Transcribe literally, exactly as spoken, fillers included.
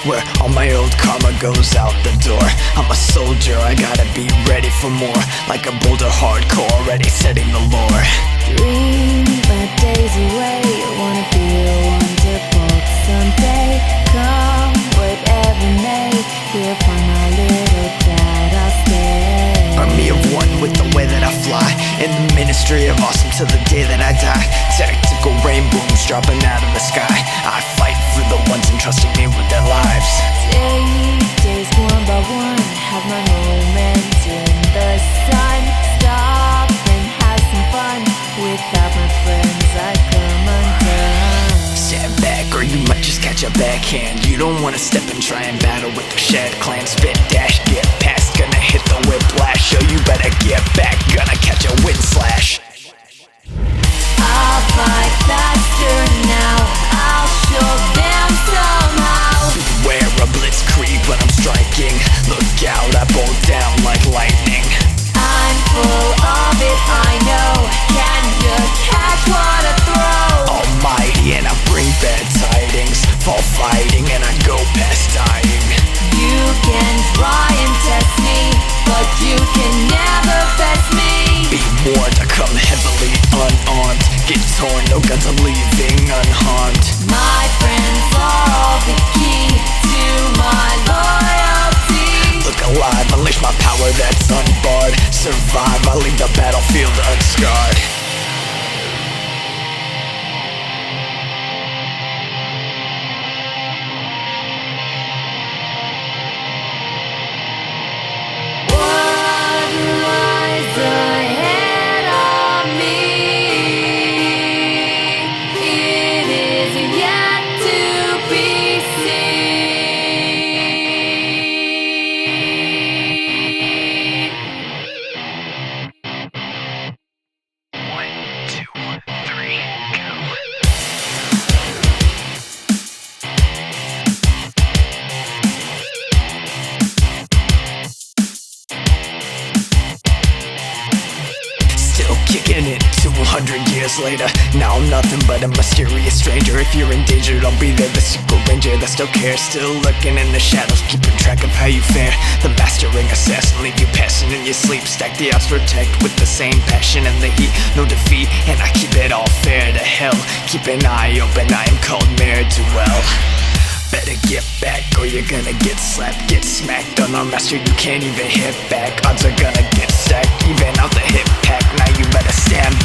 where all my old karma goes out the door. I'm a soldier, I gotta be ready for more, like a boulder hardcore, already setting the lore. Dream my days away, wanna be a wonderful someday. Come whatever may, here upon my little cloud I'll stay. Army of one with the way that I fly, in the ministry of awesome till the day that I die. Tactical rain booms dropping out of the sky. I fight for the ones entrusting me with their lives. Take days one by one, have my moments in the sun. Stop and have some fun, without my friends I come undone. Stand back or you might just catch a backhand. You don't wanna step and try and battle with the Shad Clan. Spit dash, get past, gonna hit the whiplash. So you better get back, gonna catch a wind slash. I'll fight faster now, I'll show them somehow. Beware a blitzkrieg when I'm striking. Look out, I bolt down like lightning. I'm full of it, I know. Can you catch what I throw? Almighty and I bring bad tidings. Fall fighting and I go past dying. You can try and test me, but you can never best me. Be warned, I come heavily unarmed. Get torn, no guns are leaving unharmed. My friends are all the key to my loyalty. Look alive, unleash my power that's unbarred. Survive, I leave the battlefield unscarred. What lies ahead of me? It is yet to be seen. One, two, three, go. Still kicking it two hundred years later. Now I'm nothing but a mysterious stranger. If you're endangered, I'll be there, the secret ranger that still cares. Still lurking in the shadows, keeping track of how you fare. The mastering assassin, leave you passing in your sleep. Stack the odds, protect with the same passion and the heat. No defeat, and I keep it all fair to hell. Keep an eye open, I am called Ne'er do well. Better get back or you're gonna get slapped, get smacked. On our master you can't even hit back. Odds are gonna get stacked, even out the hip pack. Now you better stand